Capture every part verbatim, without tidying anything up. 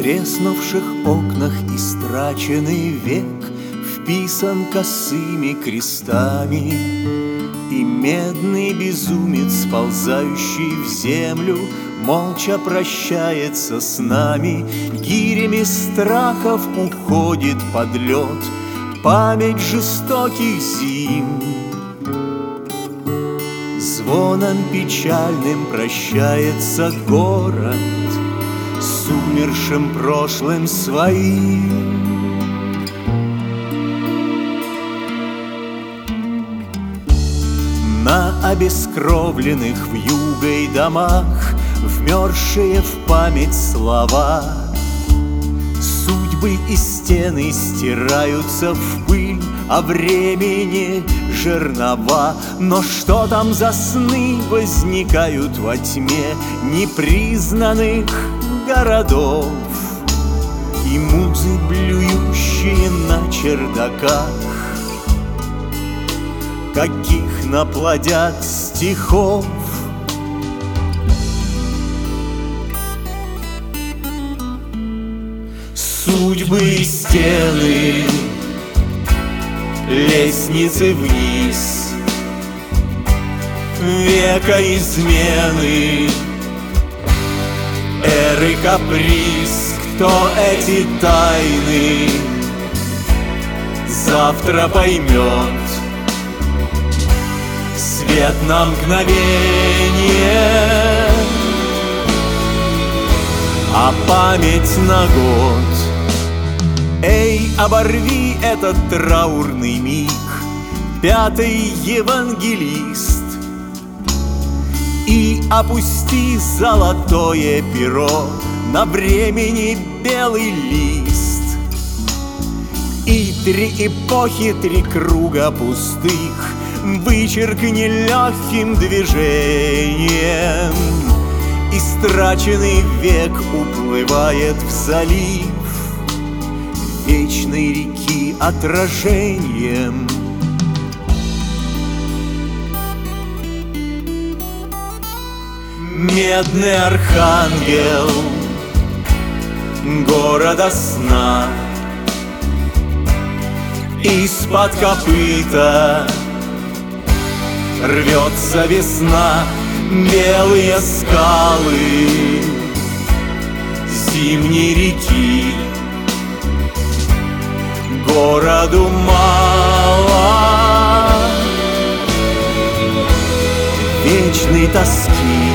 треснувших окнах истраченный век вписан косыми крестами, и медный безумец, сползающий в землю, молча прощается с нами. Гирями страхов уходит под лед память жестоких зим. Звоном печальным прощается город с умершим прошлым своим. На обескровленных вьюгой домах вмерзшие в память слова, судьбы и стены стираются в пыль, а времени жернова. Но что там за сны возникают во тьме непризнанных городов, и музы, блюющие на чердаках, каких наплодят стихов. Судьбы и стены, лестницы вниз, века измены, эры каприз. Кто эти тайны завтра поймет? Свет на мгновение, а память на год. Эй, оборви этот траурный миг, пятый евангелист, и опусти золотое перо на времени белый лист. И три эпохи, три круга пустых вычеркни легким движением. Истраченный век уплывает в залив вечной реки отражением. Медный архангел города сна, из-под копыта рвется весна. Белые скалы зимней реки, городу мало вечной тоски.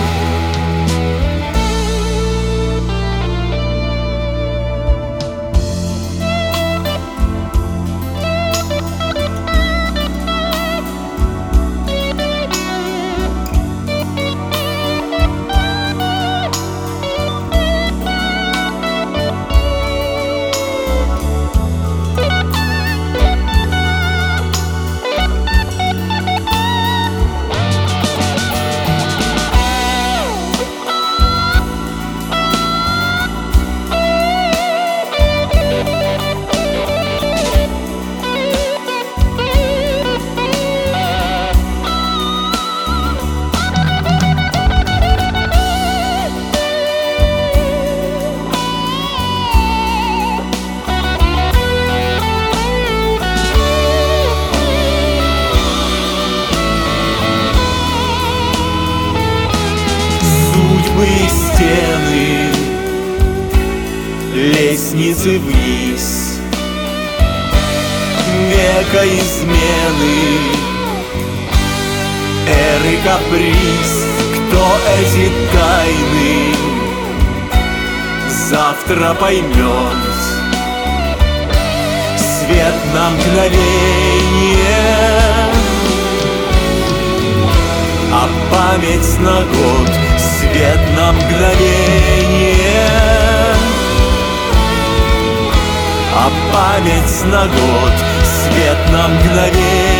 И стены, лестницы вниз, века измены, эры каприз. Кто эти тайны завтра поймет? Свет на мгновение, а память на год. Свет на мгновение, а память на год. Свет на мгновение.